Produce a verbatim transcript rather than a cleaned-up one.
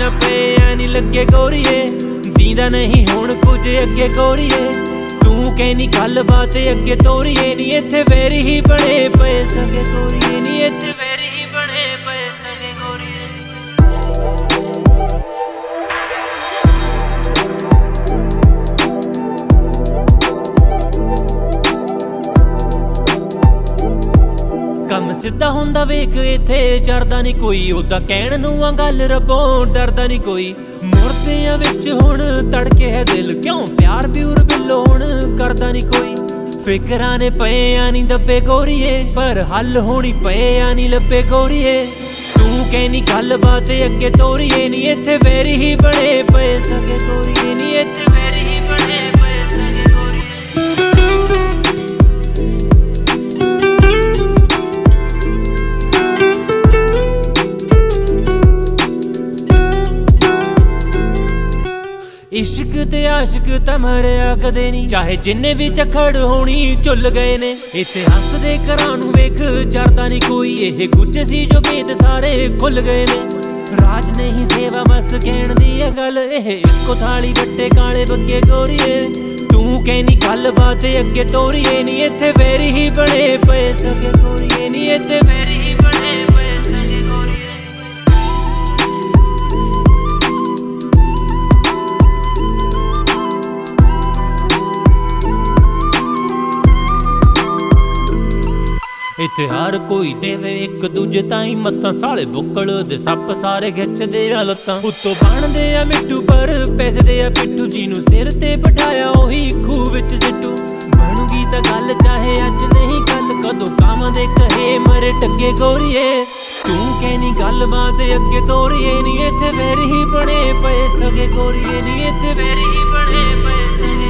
ਬਣਿਆ ਪਿਆ ਨੀ ਲੱਗੇ ਗੋਰੀਏ ਦੀਂਦਾ ਨਹੀਂ ਹੁਣ ਕੁਝ ਅੱਗੇ ਗੋਰੀਏ ਤੂੰ ਕਹਿਨੀ ਗੱਲਬਾਤ ਅੱਗੇ ਤੋਰੀਏ ਨੀ ਇੱਥੇ ਵੈਰ ਹੀ ਬਣੇ ਪਏ ਸਕੇ ਗੋਰੀਏ ਨੀ ਇੱਥੇ ਵੈਰ ਹੀ ਬਣੇ ਪਏ ਸਕੇ ਗੋਰੀਏ ਕੰਮ ਸਿੱਧਾ ਹੁੰਦਾ ਵੇਖ ਇੱਥੇ ਚੜਦਾ ਨੀ ਕੋਈ ਉਹਦਾ ਕਹਿਣ ਨੂੰ ਆ ਗੱਲ ਰੱਬੋਂ ਡਰਦਾ ਨੀ ਕੋਈ ਮੁਰਦਿਆਂ ਵਿੱਚ ਹੁਣ ਤੜਕੇ ਹੈ ਦਿਲ ਕਿਉਂ ਪਿਆਰ ਪਿਉਰ ਬਿੱਲੋ ਹੁਣ ਕਰਦਾ ਨੀ ਕੋਈ ਫਿਕਰਾਂ ਨੇ ਪਏ ਆ ਨੀ ਦੱਬੇ ਗੋਰੀਏ ਪਰ ਹੱਲ ਹੋਣੀ ਪਏ ਆ ਨੀ ਲੱਭੇ ਗੋਰੀਏ ਤੂੰ ਕਹਿਨੀ ਗੱਲਬਾਤ ਅੱਗੇ ਤੋਰੀਏ ਨੀ ਇੱਥੇ ਵੈਰ ਹੀ ਬਣੇ ਪਏ ਸਕੇ ਗੋਰੀਏ ਨੀ ਇੱਥੇ ਵੈਰ ਹੀ ਬਣੇ ਪਏ ਸਕੇ ਗੋਰੀਏ इश्क ते आशिक तां मरिया कदे नी चाहे जिन्ने भी झक्खड़ होनी झुल गए ने इत्थे हसदे घरां नूं वेख चरदा नी कोई इह गुज्ज सी जो भेद सारे खुल गए ने राज नहीं सेवा बस कहण दी ऐ गल इह इक्को थाली वट्टे काले बग्गे गोरीए तू कहनी गलबात अगे तोरीए नी इत्थे वैर ही बने पे सके गोरीए नी इत्थे वैर ही बने पे सके गोरीए इत्थे हर कोई देवे एक दूजे ताई मत्तां साले बुक्कल दे सप सारे खिचदे आ लत्तां उत्तों बनदे आ मिट्टू पर पैसदे आ पिट्ठू जीनू सिर ते बिठाया ओही खूह विच सिट्टू बनूगी तां गल चाहे अज नहीं कल कदों काम दे कहे मरे टगे गोरीए तू कहनी गलबात अगे तोरीए नी इत्थे वैर ही बने पे सके गोरीए नी इत्थे वैर ही बने पे सके